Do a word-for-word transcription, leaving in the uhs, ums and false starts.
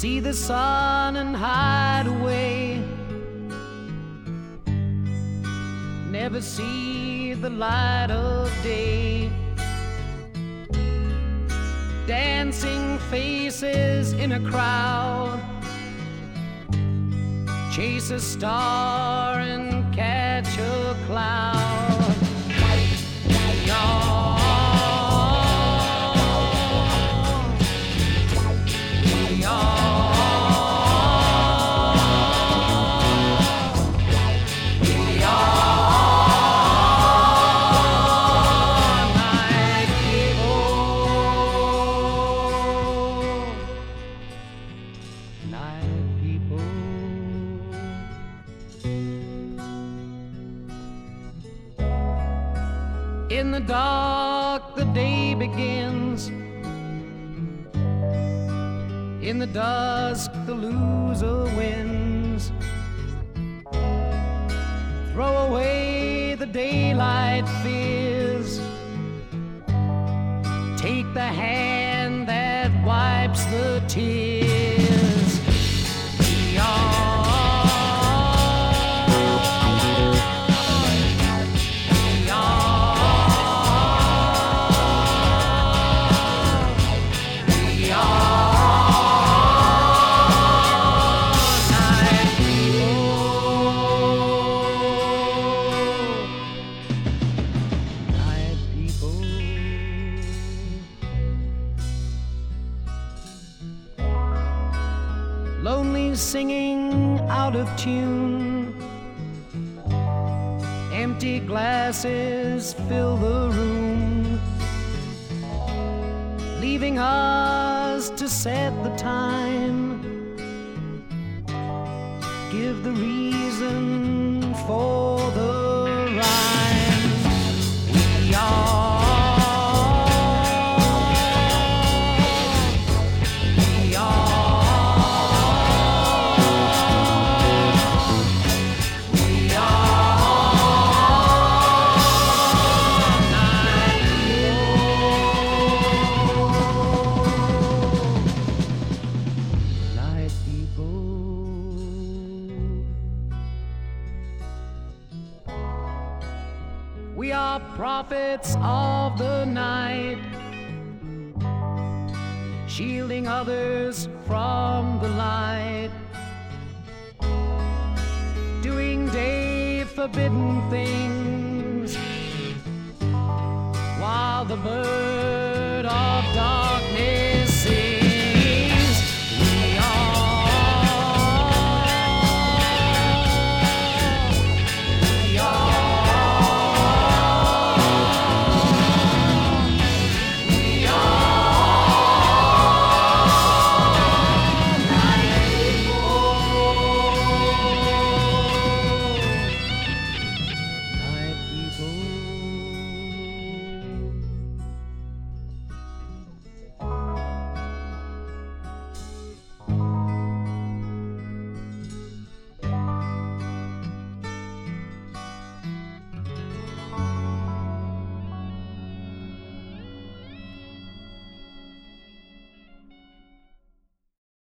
see the sun and hide away, never see the light of day. Dancing faces in a crowd, chase a star and catch a cloud. Yawn. In the dark, the day begins. In the dusk, the loser wins. Throw away the daylight fears. Take the hand that wipes the tears. We are lonely, singing out of tune. Empty glasses fill the room, leaving us to set the time. Give the reason for the rhyme. We are We are prophets of the night, shielding others from the light, doing day forbidden things, while the bird of